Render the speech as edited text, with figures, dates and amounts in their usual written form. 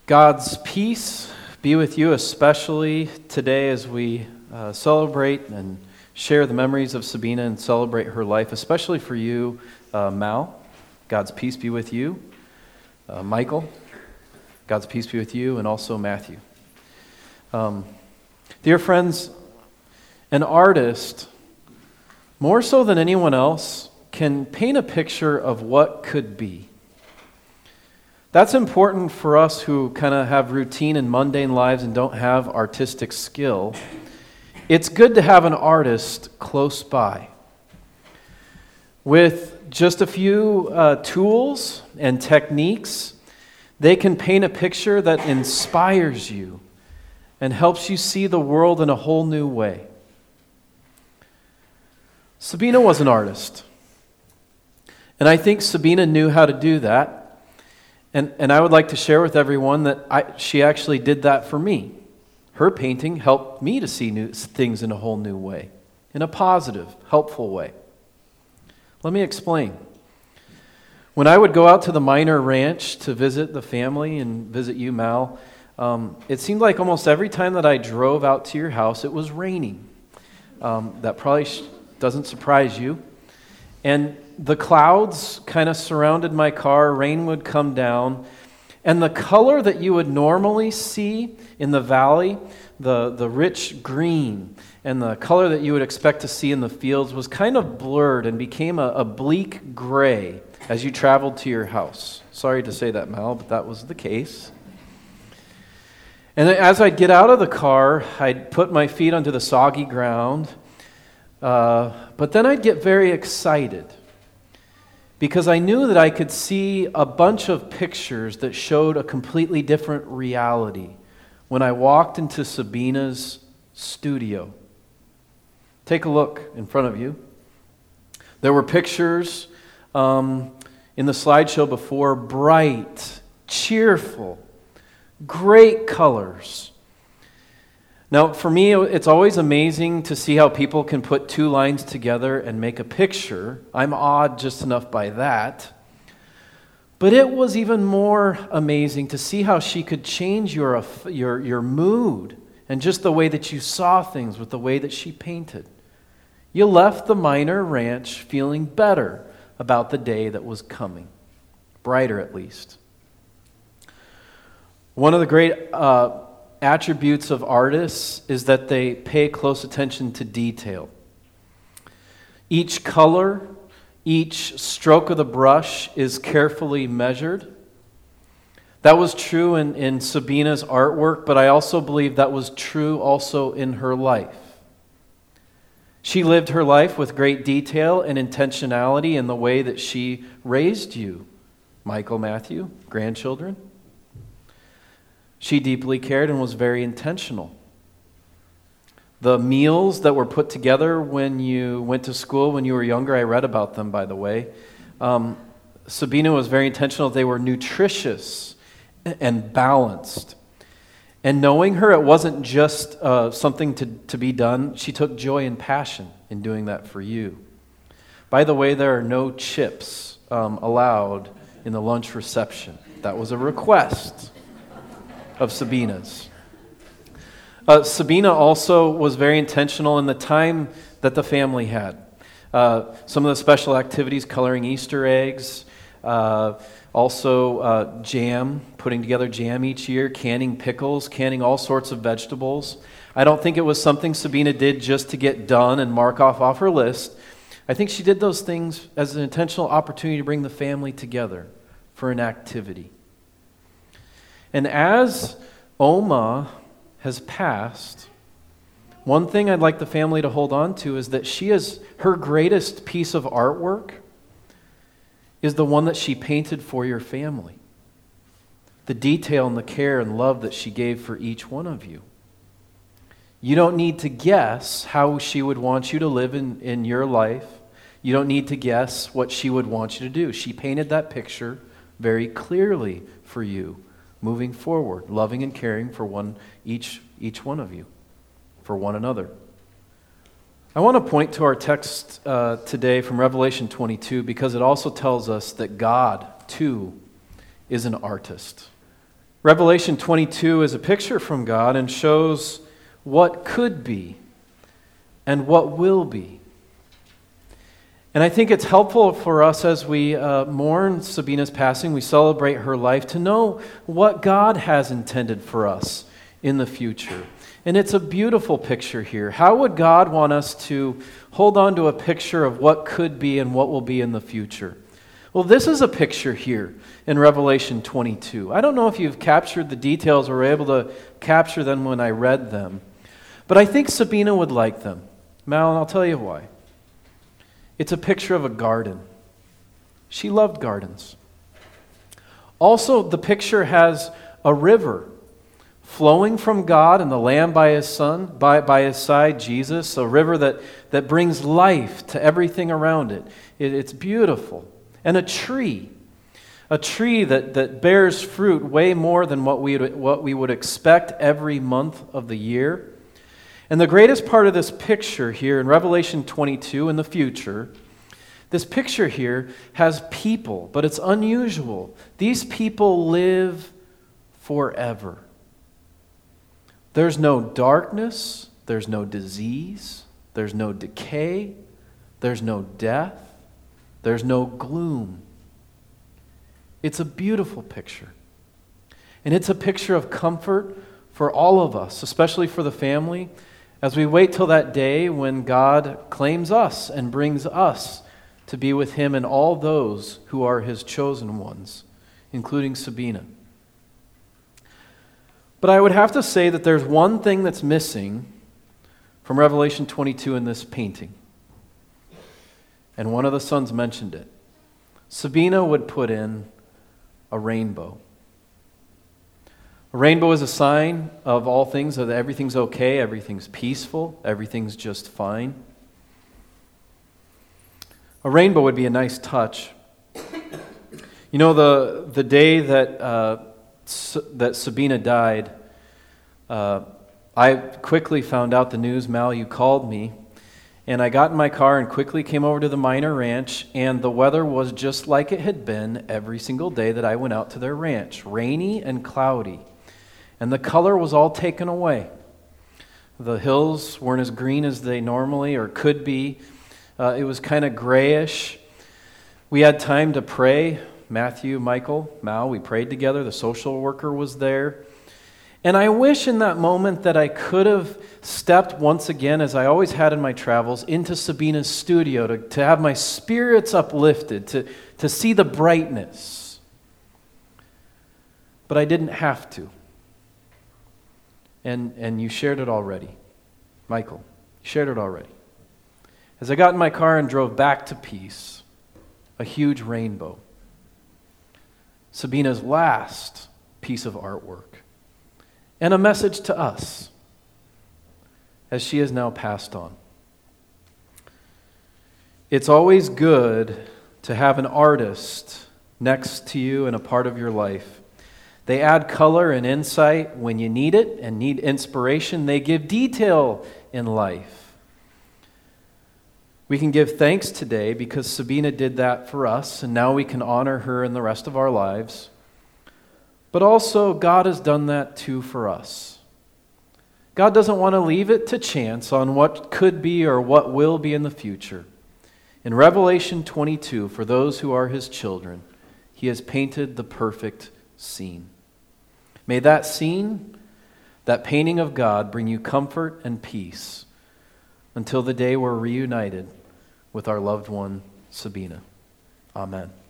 God's peace be with you, especially today as we celebrate and share the memories of Sabina and celebrate her life, especially for you, Mal. God's peace be with you. Michael, God's peace be with you, and also Matthew. Dear friends, an artist, more so than anyone else, can paint a picture of what could be. That's important for us who kind of have routine and mundane lives and don't have artistic skill. It's good to have an artist close by. With just a few tools and techniques, they can paint a picture that inspires you and helps you see the world in a whole new way. Sabina was an artist, and I think Sabina knew how to do that. And I would like to share with everyone that she actually did that for me. Her painting helped me to see things in a whole new way, in a positive, helpful way. Let me explain. When I would go out to the Minor Ranch to visit the family and visit you, Mal, it seemed like almost every time that I drove out to your house, it was raining. That probably doesn't surprise you. And the clouds kind of surrounded my car, rain would come down, and the color that you would normally see in the valley, the rich green, and the color that you would expect to see in the fields was kind of blurred and became a bleak gray as you traveled to your house. Sorry to say that, Mal, but that was the case. And as I'd get out of the car, I'd put my feet onto the soggy ground, but then I'd get very excited because I knew that I could see a bunch of pictures that showed a completely different reality when I walked into Sabina's studio. Take a look in front of you. There were pictures in the slideshow before, bright, cheerful, great colors. Now, for me, it's always amazing to see how people can put two lines together and make a picture. I'm awed just enough by that. But it was even more amazing to see how she could change your mood and just the way that you saw things with the way that she painted. You left the Minor Ranch feeling better about the day that was coming. Brighter, at least. One of the great attributes of artists is that they pay close attention to detail. Each color, each stroke of the brush is carefully measured. That was true in Sabina's artwork, but I also believe that was true also in her life. She lived her life with great detail and intentionality in the way that she raised you, Michael, Matthew, grandchildren. She deeply cared and was very intentional. The meals that were put together when you went to school when you were younger, I read about them, by the way. Sabina was very intentional. They were nutritious and balanced. And knowing her, it wasn't just something to be done. She took joy and passion in doing that for you. By the way, there are no chips allowed in the lunch reception. That was a request of Sabina's. Sabina also was very intentional in the time that the family had. Some of the special activities, coloring Easter eggs, also jam, putting together jam each year, canning pickles, canning all sorts of vegetables. I don't think it was something Sabina did just to get done and mark off her list. I think she did those things as an intentional opportunity to bring the family together for an activity. And as Oma has passed, one thing I'd like the family to hold on to is that her greatest piece of artwork is the one that she painted for your family. The detail and the care and love that she gave for each one of you. You don't need to guess how she would want you to live in your life. You don't need to guess what she would want you to do. She painted that picture very clearly for you. Moving forward, loving and caring for each one of you, for one another. I want to point to our text today from Revelation 22 because it also tells us that God, too, is an artist. Revelation 22 is a picture from God and shows what could be and what will be. And I think it's helpful for us as we mourn Sabina's passing, we celebrate her life, to know what God has intended for us in the future. And it's a beautiful picture here. How would God want us to hold on to a picture of what could be and what will be in the future? Well, this is a picture here in Revelation 22. I don't know if you've captured the details or were able to capture them when I read them, but I think Sabina would like them. Mal, and I'll tell you why. It's a picture of a garden. She loved gardens. Also, the picture has a river flowing from God and the Lamb by His Son, by His side, Jesus, a river that brings life to everything around it. It's beautiful. And a tree that bears fruit way more than what we would expect every month of the year. And the greatest part of this picture here in Revelation 22 in the future, this picture here has people, but it's unusual. These people live forever. There's no darkness, there's no disease, there's no decay, there's no death, there's no gloom. It's a beautiful picture. And it's a picture of comfort for all of us, especially for the family, as we wait till that day when God claims us and brings us to be with Him and all those who are His chosen ones, including Sabina. But I would have to say that there's one thing that's missing from Revelation 22 in this painting. And one of the sons mentioned it. Sabina would put in a rainbow. A rainbow is a sign of all things, that everything's okay, everything's peaceful, everything's just fine. A rainbow would be a nice touch. You know, the day that Sabina died, I quickly found out the news. Mal, you called me, and I got in my car and quickly came over to the Minor Ranch, and the weather was just like it had been every single day that I went out to their ranch, rainy and cloudy. And the color was all taken away. The hills weren't as green as they normally or could be. It was kind of grayish. We had time to pray. Matthew, Michael, Mal, we prayed together. The social worker was there. And I wish in that moment that I could have stepped once again, as I always had in my travels, into Sabina's studio to have my spirits uplifted, to see the brightness. But I didn't have to. And you shared it already. Michael, you shared it already. As I got in my car and drove back to Peace, a huge rainbow. Sabina's last piece of artwork. And a message to us as she has now passed on. It's always good to have an artist next to you and a part of your life. They add color and insight when you need it and need inspiration. They give detail in life. We can give thanks today because Sabina did that for us, and now we can honor her in the rest of our lives. But also, God has done that too for us. God doesn't want to leave it to chance on what could be or what will be in the future. In Revelation 22, for those who are His children, He has painted the perfect scene. May that scene, that painting of God, bring you comfort and peace until the day we're reunited with our loved one, Sabina. Amen.